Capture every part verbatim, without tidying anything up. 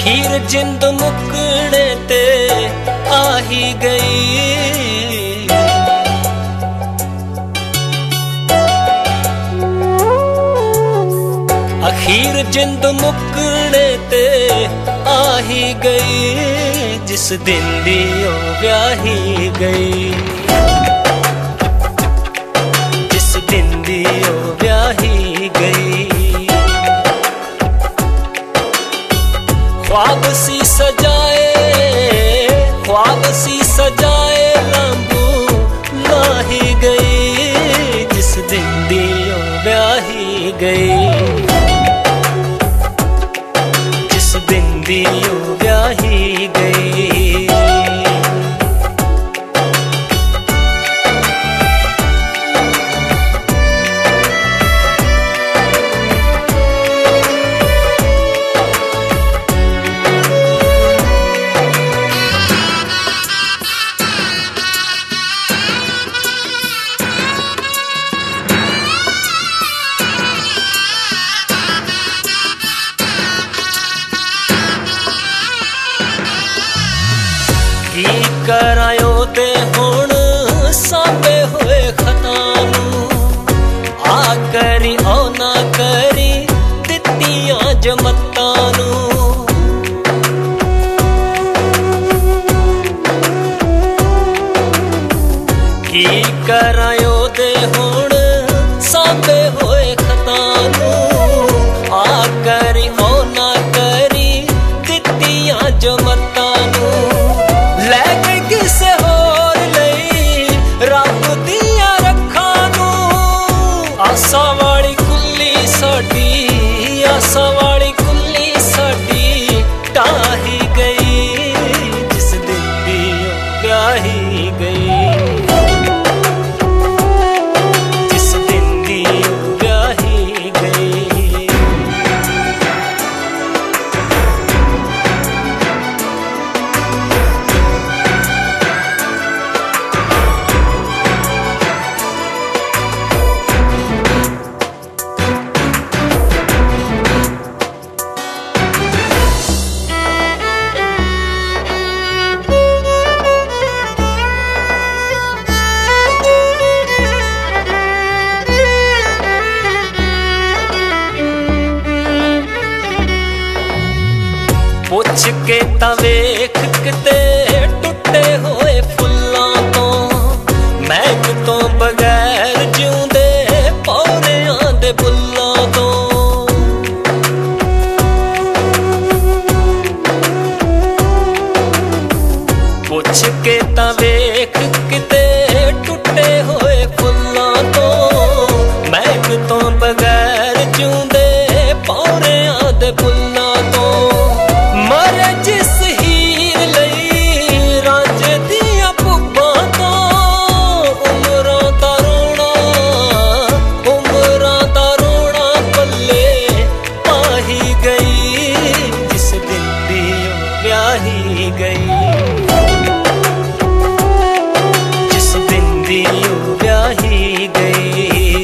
अखीर जिंद मुकने ते आ ही गई। अखीर जिंद मुकने ते आ ही गई, जिस दिन दी ओ ब्याही गई, जिस दिन दी ओ ब्याही गई। ख्वाब सी सजाए, ख्वाब सी सजाए लंबू लाही गई, जिस दिन दी ओ ब्याही गई, जिस दिन दी ओ ब्याही गई। की करायो ते हुण सांभे होए खतानू, आ करी ओ ना करी दित्तियां जमत्तानू। की करायो ते हुण सांभे होए खतानू, आ करी ओ ना करी दित्तियां जमत्तानू। लै गई किसे होर लई रब दियां रखां नू, आसा वाली कुल्ली साडी, आसा वाली कुल्ली साडी ढाही गई, जिस दिन दी ओ ब्याही गई, जिस दिन दी ओ ब्याही गई। पुछ के तां वेख किते टुटे होए फुल्लां तो, महक तो बगैर जिउंदे पौरियां दे बुल्लां तो। पुछ के तां वेख किते टुटे होए फुल्लां तो, महक तो बगैर जिउंदे पौरियां दे बुल्लां तो। मरे जिस हीर लई रांझ दियां भुब्बां तो, उमरां दा रोना, उमरां दा रोना पल्ले पाही गई, जिस दिन दी ओ ब्याही गई, जिस दिन दी ओ ब्याही गई।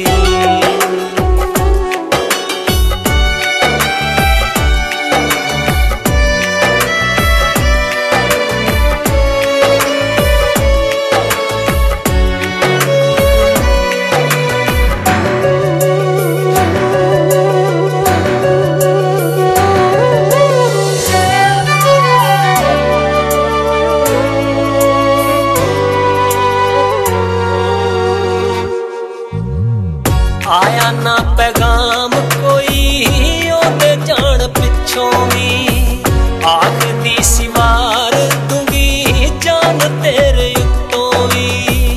आया ना पैगाम कोई ओदे जान पिछों भी, आखदी सिवार दूंगी जान तेरे उत्तों भी।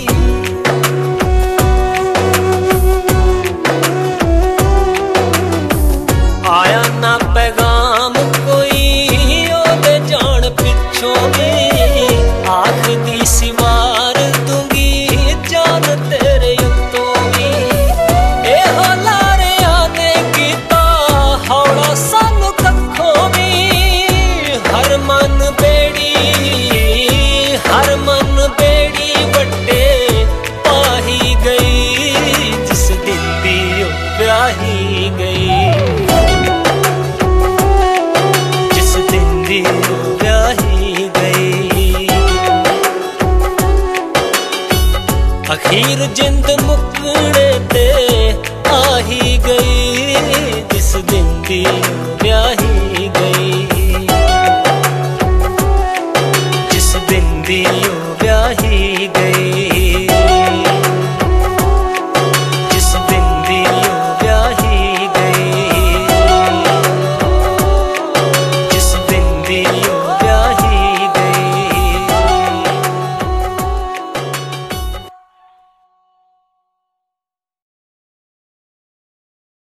आया ना पैगाम कोई ओदे जान पिछों भी, आखदी सिवार दूंगी जान तेरे उत्तों भी। सानू कखों भी हर मन बेड़ी, हर मन बेड़ी वड्डे पाही गई, जिस दिन दी ओ ब्याही गई, जिस दिन दी हीर जिंद मुकने ते आ ही गई जिस दिन दी